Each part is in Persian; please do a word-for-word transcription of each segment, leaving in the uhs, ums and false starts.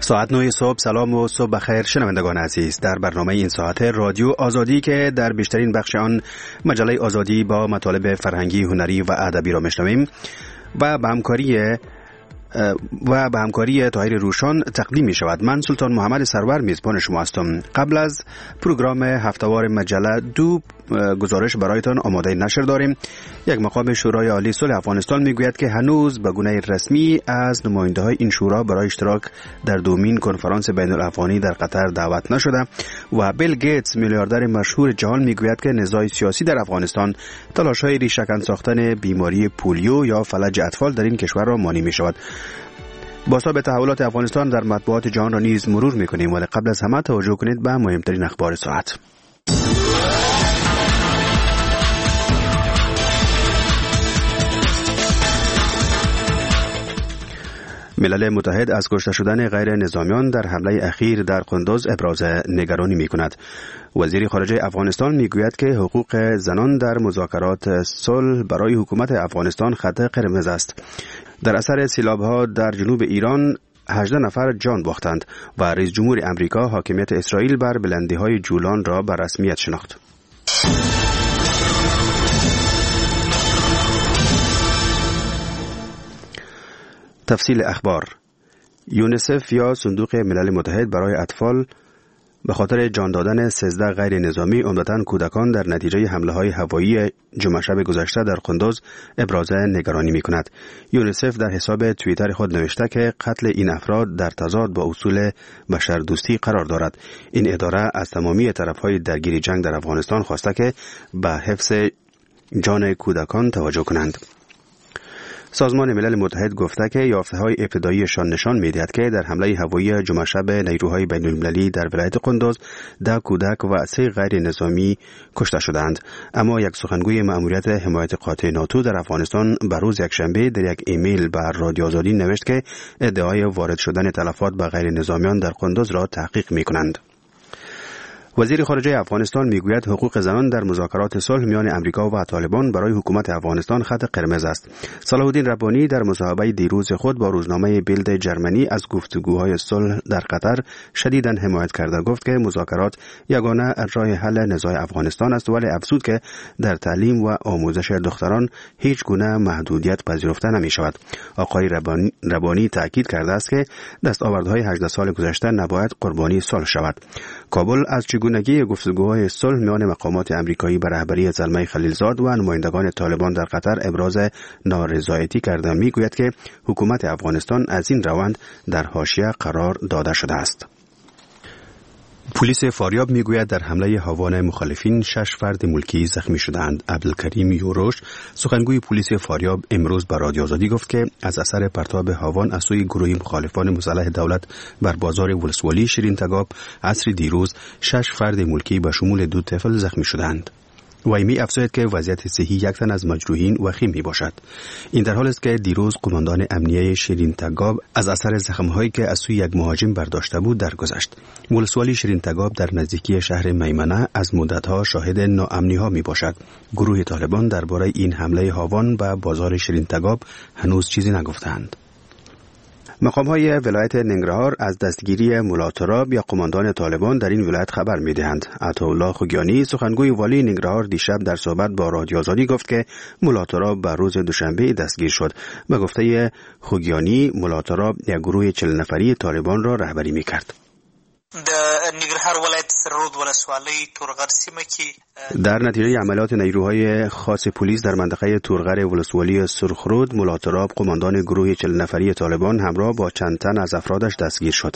ساعت نه صبح. سلام و صبح بخیر شنوندگان عزیز. در برنامه این ساعت رادیو آزادی که در بیشترین بخش آن مجله آزادی با مطالب فرهنگی، هنری و ادبی را میشنویم و به همکاری و به همکاری طاهر روشان تقدیم می شود. من سلطان محمد سرور میزبان شما هستم. قبل از پروگرام هفتهوار مجله دو گزارش برایتان آماده نشر داریم. یک مقام شورای عالی صلح افغانستان میگوید که هنوز به گونه رسمی از نماینده های این شورا برای اشتراک در دومین کنفرانس بین الافغانی در قطر دعوت نشده و بیل گیتس میلیاردر مشهور جهان میگوید که نزاع سیاسی در افغانستان تلاش های ریشه‌کن ساختن بیماری پولیو یا فلج اطفال در این کشور را مانع می شود. بازتاب به تحولات افغانستان در مطبوعات جهان را نیز مرور می‌کنیم، ولی قبل از همه توجه کنید به مهمترین اخبار ساعت. ملل متحد از کشته شدن غیر نظامیان در حمله اخیر در قندوز ابراز نگرانی می‌کند. وزیر خارجه افغانستان میگوید که حقوق زنان در مذاکرات صلح برای حکومت افغانستان خط قرمز است. در اثر سیلاب‌ها در جنوب ایران هجده نفر جان باختند و رئیس جمهور امریکا حاکمیت اسرائیل بر بلندی‌های جولان را به رسمیت شناخت. تفصیل اخبار. یونیسف یا صندوق ملل متحد برای اطفال به خاطر جان دادن سیزده غیر نظامی عمدتاً کودکان در نتیجه حمله های هوایی جمعه شب گذشته در قندوز ابراز نگرانی می کند. یونیسف در حساب توییتر خود نوشته که قتل این افراد در تضاد با اصول بشردوستی قرار دارد. این اداره از تمامی طرفهای درگیر جنگ در افغانستان خواسته که به حفظ جان کودکان توجه کنند. سازمان ملل متحد گفته که یافته‌های ابتداییشان نشان می‌دهد که در حمله هوایی جمعه شب نیروهای بین‌المللی در ولایت قندوز ده کودک و سه غیر نظامی کشته شدند. اما یک سخنگوی مأموریت حمایت قاطع ناتو در افغانستان بر روز یکشنبه در یک ایمیل بر رادیو آزادی نوشت که ادعای وارد شدن تلفات به غیر نظامیان در قندوز را تحقیق می‌کنند. وزیر خارجه افغانستان میگوید حقوق زنان در مذاکرات صلح میان امریکا و طالبان برای حکومت افغانستان خط قرمز است. صلاح الدین ربانی در مصاحبه دیروز خود با روزنامه بیلد جرمنی از گفتگوهای صلح در قطر شدیداً حمایت کرده گفت که مذاکرات یگانه راه حل نزاع افغانستان است، ولی افزود که در تعلیم و آموزش دختران هیچ گونه محدودیت پذیرفته نمی شود. آقای ربانی, ربانی تاکید کرده است که دستاوردهای هجده سال گذشته نباید قربانی صلح شود. کابل از چگونگی گفتگوهای صلح میان مقامات امریکایی به رهبری زلمه خلیلزاد و نمایندگان طالبان در قطر ابراز نارضایتی کرده میگوید که حکومت افغانستان از این روند در حاشیه قرار داده شده است. پلیس فاریاب میگوید در حمله هاوان مخالفین شش فرد ملکی زخمی شدند. عبدالکریم یوروش سخنگوی پلیس فاریاب امروز به رادیو آزادی گفت که از اثر پرتاب هاوان از سوی گروهی مخالفان مسلح دولت بر بازار ولسوالی شیرین تگاب عصر دیروز شش فرد ملکی به شمول دو طفل زخمی شدند. وی می افزاید که وضعیت صحی یک تن از مجروحین وخیم می باشد. این در حالی است که دیروز قماندان امنیه شیرین تگاب از اثر زخم‌هایی که از سوی یک مهاجم برداشته بود درگذشت. ولسوالی شیرین تگاب در نزدیکی شهر میمنه از مدت‌ها شاهد ناامنی‌ها می باشد. گروه طالبان درباره این حمله هاوان به بازار شیرین تگاب هنوز چیزی نگفتند. مقام‌های ولایت ننگرهار از دستگیری ملا تراب یا قماندان طالبان در این ولایت خبر می‌دهند. عطاالله خوگیانی سخنگوی والی ننگرهار دیشب در صحبت با رادیو آزادی گفت که ملا تراب بر روز دوشنبه دستگیر شد. به گفته خوگیانی ملا تراب یک گروه چهل نفری طالبان را رهبری می‌کرد. د ننګرهار ولایت سرود ولسوالۍ تورغر سیمه کې در نتیجه عملیات نیروهای خاص پلیس در منطقه تورغر ولسوالی سرخرود ملا تراب قماندان گروه چهل نفری طالبان همراه با چند تن از افرادش دستگیر شد.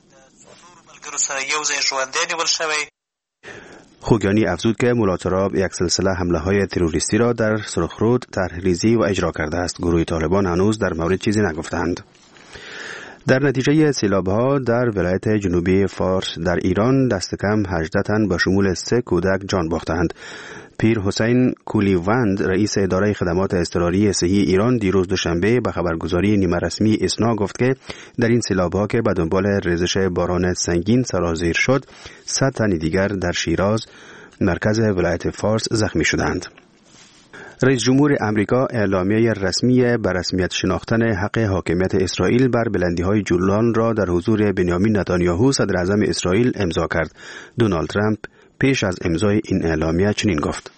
خوگیانی افزود که ملا تراب یک سلسله حمله های تروریستی را در سرخرود طرح‌ریزی و اجرا کرده است. گروه طالبان هنوز در مورد چیزی نگفتند. در نتیجه سیلاب‌ها در ولایت جنوبی فارس در ایران دست کم هجده تن به شمول سه کودک جان باختند. پیر حسین کولیوند رئیس اداره خدمات اضطراری صحی ایران دیروز دوشنبه به خبرگزاری نیمه رسمی اسنا گفت که در این سیلاب‌ها که به دنبال ریزش باران سنگین سرازیر شد، صد تن دیگر در شیراز مرکز ولایت فارس زخمی شدند. رئیس جمهور امریکا اعلامیه رسمی به رسمیت شناختن حق حاکمیت اسرائیل بر بلندی‌های جولان را در حضور بنیامین نتانیاهو صدر اعظم اسرائیل امضا کرد. دونالد ترامپ پیش از امضای این اعلامیه چنین گفت: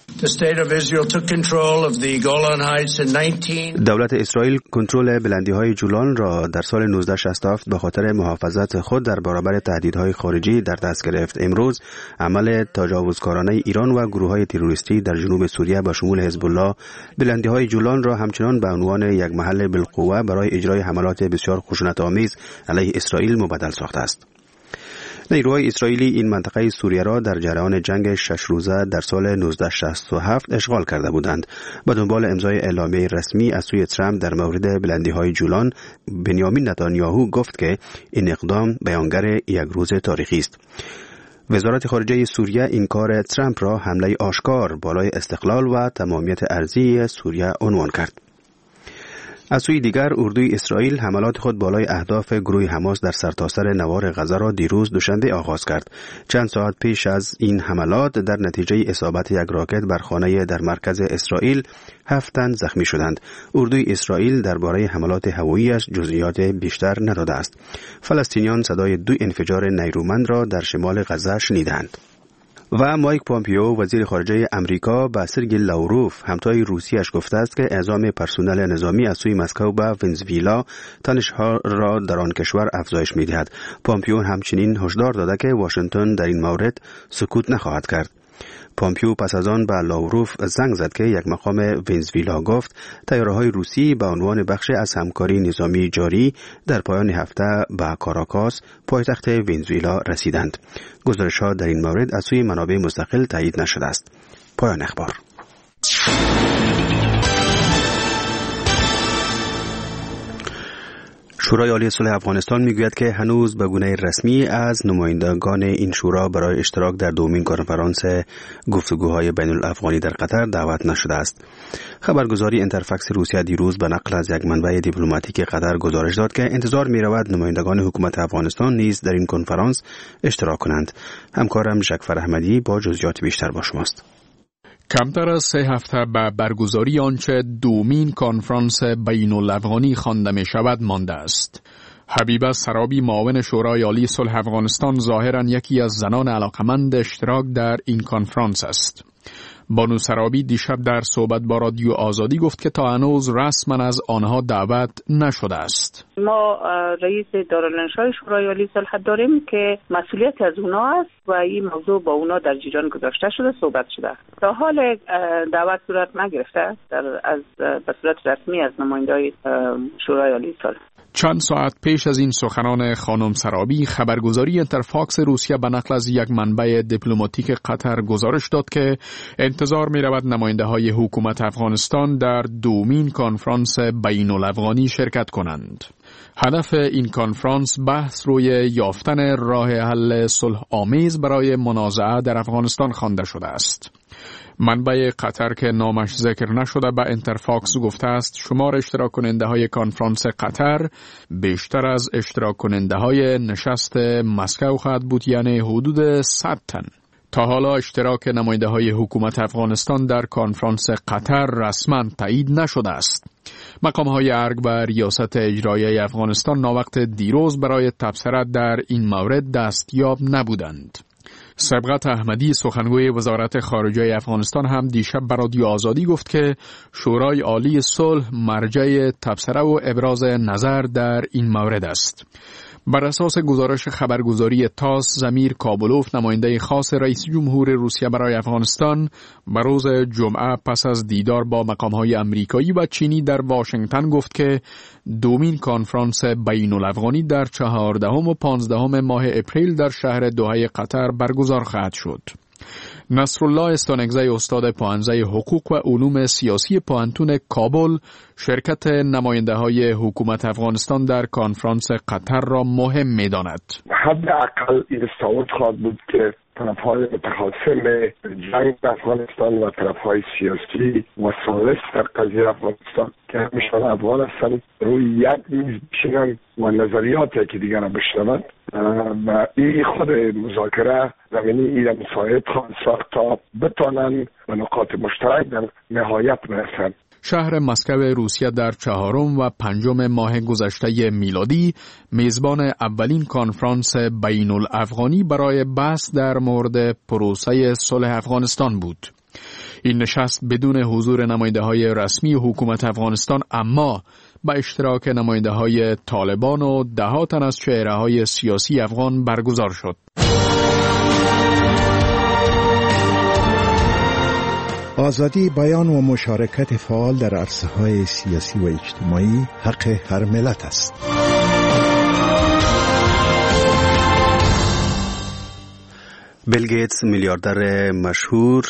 دولت اسرائیل کنترل بلندی‌های جولان را در سال نوزده شصت و هفت به خاطر محافظت خود در برابر تهدیدهای خارجی در دست گرفت. امروز عمل تجاوزکارانه ایران و گروه‌های تروریستی در جنوب سوریه با شمول حزب الله بلندی‌های جولان را همچنان به عنوان یک محل بالقوه برای اجرای حملات بسیار خشونت‌آمیز علیه اسرائیل مبدل ساخته است. نیروهای اسرائیلی این منطقه سوریه را در جریان جنگ شش روزه در سال نوزده شصت و هفت اشغال کرده بودند. با دنبال امضای اعلامیه رسمی از سوی ترامپ در مورد بلندی‌های جولان، بنیامین نتانیاهو گفت که این اقدام بیانگر یک روز تاریخی است. وزارت خارجه سوریه این کار ترامپ را حمله آشکار بالای استقلال و تمامیت ارضی سوریه عنوان کرد. از سوی دیگر اردوی اسرائیل حملات خود بالای اهداف گروه حماس در سرتاسر نوار غزه را دیروز دوشنبه آغاز کرد. چند ساعت پیش از این حملات در نتیجه اصابت یک راکت بر خانه در مرکز اسرائیل هفت تن زخمی شدند. اردوی اسرائیل درباره حملات هوایی‌اش جزئیات بیشتر نداده است. فلسطینیان صدای دو انفجار نیرومند را در شمال غزه شنیدند. و مایک پومپیو وزیر خارجه امریکا به سرگئی لاوروف همتای روسیه‌اش گفته است که اعزام پرسنل نظامی از سوی مسکو به ونزوئلا تنش‌ها را در آن کشور افزایش می‌دهد. پومپیو همچنین هشدار داده که واشنگتن در این مورد سکوت نخواهد کرد. پومپیو پس از آن به لاوروف زنگ زد که یک مقام ونزوئلا گفت تیاره‌های روسی به عنوان بخش از همکاری نظامی جاری در پایان هفته به کاراکاس پایتخت ونزوئلا رسیدند. گزارش‌ها در این مورد از سوی منابع مستقل تایید نشده است. پایان اخبار. شورای عالی صلح افغانستان میگوید که هنوز به گونه رسمی از نمایندگان این شورا برای اشتراک در دومین کنفرانس گفتگوهای بین الافغانی در قطر دعوت نشده است. خبرگزاری اینترفکس روسیه دیروز به نقل از یک منبع دیپلماتیک قطر گزارش داد که انتظار می‌رود نمایندگان حکومت افغانستان نیز در این کنفرانس اشتراک کنند. همکارم ژکفر احمدی با جزئیات بیشتر با شماست. کمتر از سه هفته به برگزاری آنچه دومین کنفرانس بین الافغانی خوانده می شود مانده است. حبیبه سرابی معاون شورای عالی صلح افغانستان ظاهراً یکی از زنان علاقمند اشتراک در این کنفرانس است. بانو سرابی دیشب در صحبت با رادیو آزادی گفت که تا هنوز رسما از آنها دعوت نشده است. ما رئیس دارالانشای شورای عالی صلح داریم که مسئولیت از اونا است و این موضوع با اونا در جریان گذاشته شده، صحبت شده. تا حال دعوت صورت نگرفته در از به صورت رسمی از نمایندگان شورای عالی صلح. چند ساعت پیش از این سخنان خانم سرابی، خبرگزاری اینترفاکس روسیه به نقل از یک منبع دیپلماتیک قطر گزارش داد که انتظار می رود نماینده های حکومت افغانستان در دومین کنفرانس بین الافغانی شرکت کنند. هدف این کنفرانس بحث روی یافتن راه حل صلح آمیز برای منازعه در افغانستان خوانده شده است. منبع قطر که نامش ذکر نشده به اینترفاکس گفته است شمار اشتراک کننده های کنفرانس قطر بیشتر از اشتراک کننده های نشست مسکو خواهد بود، یعنی حدود صد تن. تا حالا اشتراک نماینده های حکومت افغانستان در کنفرانس قطر رسما تایید نشده است. مقام های ارگ و ریاست اجرایی افغانستان ناوقت دیروز برای تبصره در این مورد دستیاب نبودند. سبقت احمدی سخنگوی وزارت خارجه افغانستان هم دیشب به رادیو آزادی گفت که شورای عالی صلح مرجع تبصره و ابراز نظر در این مورد است. بر اساس گزارش خبرگزاری تاس، زمیر کابلوف نماینده خاص رئیس جمهور روسیه برای افغانستان به روز جمعه پس از دیدار با مقام‌های آمریکایی و چینی در واشنگتن گفت که دومین کنفرانس بین الافغانی در چهاردهم و پانزدهم ماه اپریل در شهر دوحه قطر برگزار خواهد شد. نصرالله استانگزی استاد پوهنځی حقوق و علوم سیاسی پوهنتون کابل شرکت نماینده های حکومت افغانستان در کنفرانس قطر را مهم می داند. حداقل این صورت خواهد بود که طرفهای متخاصم جنگ افغانستان و طرفهای سیاسی و ثالث در قضیه افغانستان که همیشان افغان هستند روی یک میز بشینند و نظریاتی که دیگر بشنوند و این خود مذاکره زمینی این مساعد خواهد ساخت تا بتانند به نقاط مشترک در نهایت برسند. شهر مسکو روسیه در چهارم و پنجم ماه گذشته میلادی میزبان اولین کنفرانس بین الافغانی برای بحث در مورد پروسه صلح افغانستان بود. این نشست بدون حضور نماینده‌های رسمی حکومت افغانستان اما با اشتراک نماینده‌های طالبان و ده تن از چهره‌های سیاسی افغان برگزار شد. آزادی بیان و مشارکت فعال در عرصه‌های سیاسی و اجتماعی حق هر ملت است. بیل گیتس میلیاردر مشهور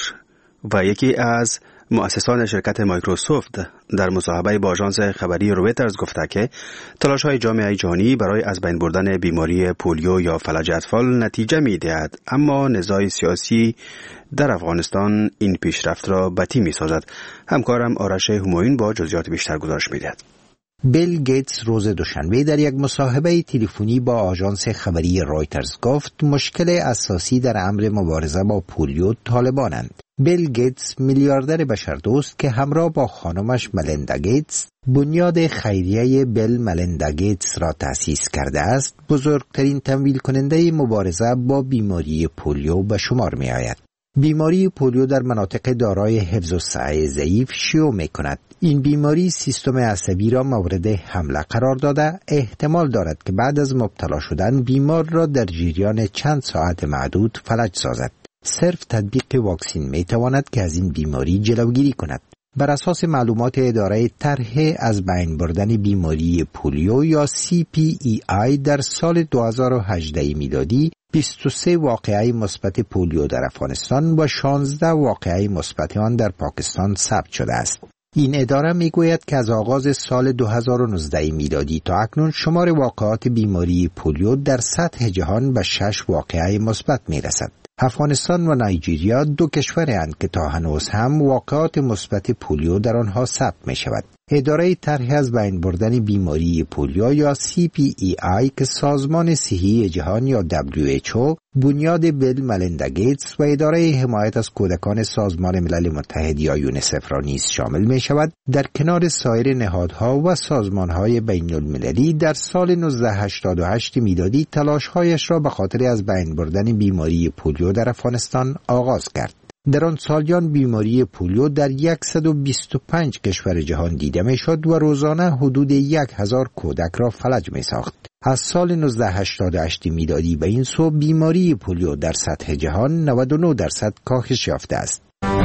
و یکی از مؤسسان شرکت مایکروسافت در مصاحبه با آژانس خبری رویترز گفته که تلاش‌های جامعه جهانی برای از بین بردن بیماری پولیو یا فلج اطفال نتیجه می‌دهد، اما نزاع سیاسی در افغانستان این پیشرفت را بطی می‌سازد. همکارم آرش همایون با جزئیات بیشتر گزارش می‌دهد. بیل گیتس روز دوشنبه در یک مصاحبه تلفنی با آژانس خبری رویترز گفت مشکل اساسی در امر مبارزه با پولیو طالبانند. بیل گیتس میلیاردر بشردوست که همراه با خانمش ملیندا گیتس بنیاد خیریه بیل ملیندا گیتس را تأسیس کرده است، بزرگترین تمویل کننده مبارزه با بیماری پولیو به شمار می آید. بیماری پولیو در مناطق دارای حفظ الصحه ضعیف شیوع می کند. این بیماری سیستم عصبی را مورد حمله قرار داده، احتمال دارد که بعد از مبتلا شدن بیمار را در جریان چند ساعت معدود فلج سازد. صرف تطبیق واکسین می تواند که از این بیماری جلوگیری کند. بر اساس معلومات اداره طرح از بین بردن بیماری پولیو یا سی پی ای آی در سال دو هزار و هجده میلادی بیست و سه واقعه مثبت پولیو در افغانستان و شانزده واقعه مثبت آن در پاکستان ثبت شده است. این اداره میگوید که از آغاز سال دو هزار و نوزده میلادی تا اکنون شمار واقعات بیماری پولیو در سطح جهان به شش واقعه مثبت میرسد. افغانستان و نایجیریا دو کشورند که تا هنوز هم واقعات مثبت پولیو در آنها ثبت می شود. اداره طرح از بین بردن بیماری پولیو یا سی پی ای آی که سازمان صحی جهان یا دبلیو اچ او بنیاد بیل ملیندا گیتس و اداره حمایت از کودکان سازمان ملل متحد یا یونیسف را نیز شامل می شود، در کنار سایر نهادها و سازمانهای بین المللی در سال نوزده هشتاد و هشت میلادی تلاش‌هایش را به خاطر از بین بردن بیماری پولیو در افغانستان آغاز کرد. در آن سالیان بیماری پولیو در صد و بیست و پنج کشور جهان دیده می شد و روزانه حدود یک هزار کودک را فلج می ساخت. از سال نوزده هشتاد و هشت میلادی به این سو بیماری پولیو در سطح جهان نود و نه درصد کاهش یافته است.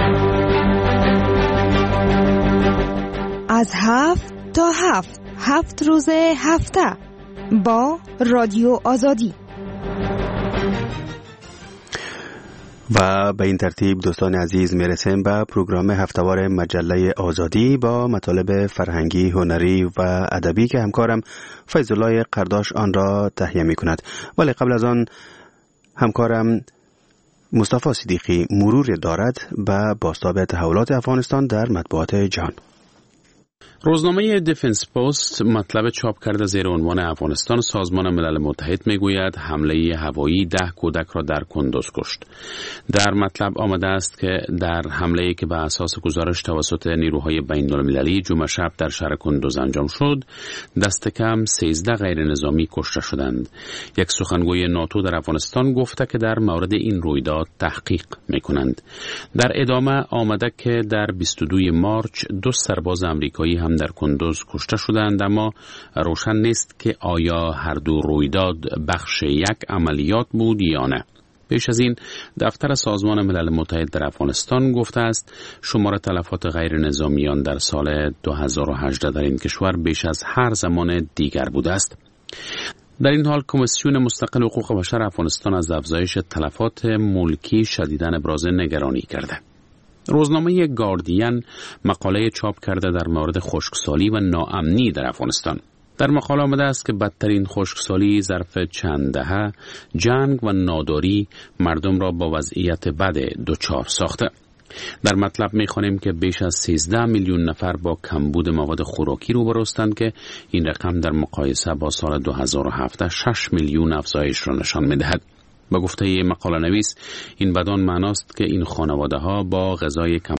از هفت تا هفت هفت روز هفته با رادیو آزادی. و به این ترتیب دوستان عزیز میرسیم به پروگرام هفتهوار مجله آزادی با مطالب فرهنگی، هنری و ادبی که همکارم فیض الله قرداش آن را تهیه می کند. ولی قبل از آن همکارم مصطفی صدیقی مرور دارد به بازتاب تحولات افغانستان در مطبوعات جهان. روزنامه دیفنس پست مطلب چاپ کرده زیر عنوان افغانستان سازمان ملل متحد میگوید حمله هوایی ده کودک را در کندوز کشت. در مطلب آمده است که در حمله‌ای که به اساس گزارش توسط نیروهای بین المللی جمعه شب در شهر کندوز انجام شد، دست کم سیزده غیر نظامی کشته شدند. یک سخنگوی ناتو در افغانستان گفته که در مورد این رویداد تحقیق میکنند. در ادامه آمده که در بیست و دو مارچ دو سرباز آمریکایی هم در کندوز کشته شدند، اما روشن نیست که آیا هر دو رویداد بخش یک عملیات بود یا نه. پیش از این دفتر سازمان ملل متحد در افغانستان گفته است شمار تلفات غیر نظامیان در سال دو هزار و هجده در این کشور بیش از هر زمان دیگر بوده است. در این حال کمیسیون مستقل حقوق بشر افغانستان از افزایش تلفات ملکی شدیداً ابراز نگرانی کرده. روزنامه گاردین مقاله چاپ کرده در مورد خشکسالی و ناامنی در افغانستان. در مقاله آمده است که بدترین خشکسالی ظرف چند دهه، جنگ و ناداری مردم را با وضعیت بد دچار ساخته. در مطلب می‌خوانیم که بیش از سیزده میلیون نفر با کمبود مواد خوراکی روبرو هستند که این رقم در مقایسه با سال دو هزار و هفت شش میلیون افزایش را نشان می‌دهد. با گفته مقاله نویس، این بدان معناست که این خانواده‌ها با غذای کم